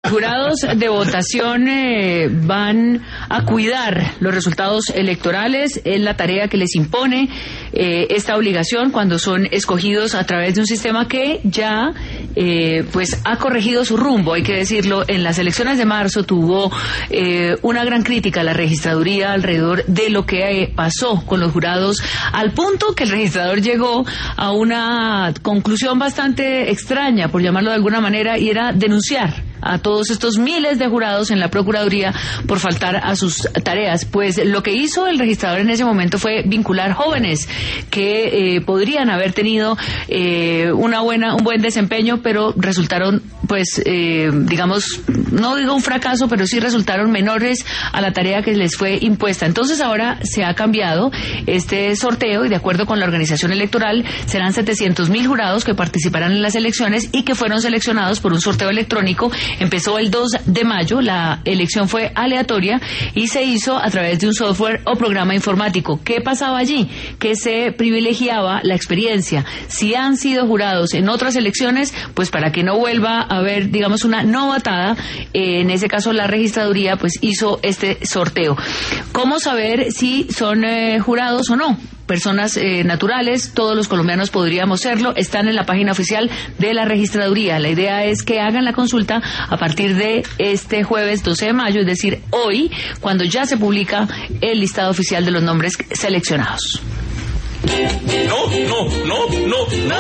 Jurados de votación van a cuidar los resultados electorales. Es la tarea que les impone esta obligación cuando son escogidos a través de un sistema que ya pues ha corregido su rumbo, hay que decirlo. En las elecciones de marzo tuvo una gran crítica a la registraduría alrededor de lo que pasó con los jurados, al punto que el registrador llegó a una conclusión bastante extraña, por llamarlo de alguna manera, y era denunciar a todos estos miles de jurados en la Procuraduría por faltar a sus tareas. Pues lo que hizo el registrador en ese momento fue vincular jóvenes que podrían haber tenido un buen desempeño, pero resultaron, pues, digamos, no digo un fracaso, pero sí resultaron menores a la tarea que les fue impuesta. Entonces ahora se ha cambiado este sorteo y de acuerdo con la organización electoral serán 700.000 jurados que participarán en las elecciones y que fueron seleccionados por un sorteo electrónico. Empezó el 2 de mayo, la elección fue aleatoria y se hizo a través de un software o programa informático. ¿Qué pasaba allí? Que se privilegiaba la experiencia. Si han sido jurados en otras elecciones, pues para que no vuelva a haber, digamos, una novatada, en ese caso la registraduría pues hizo este sorteo. ¿Cómo saber si son jurados o no? Personas naturales, todos los colombianos podríamos serlo, están en la página oficial de la registraduría. La idea es que hagan la consulta a partir de este jueves 12 de mayo, es decir, hoy, cuando ya se publica el listado oficial de los nombres seleccionados. No.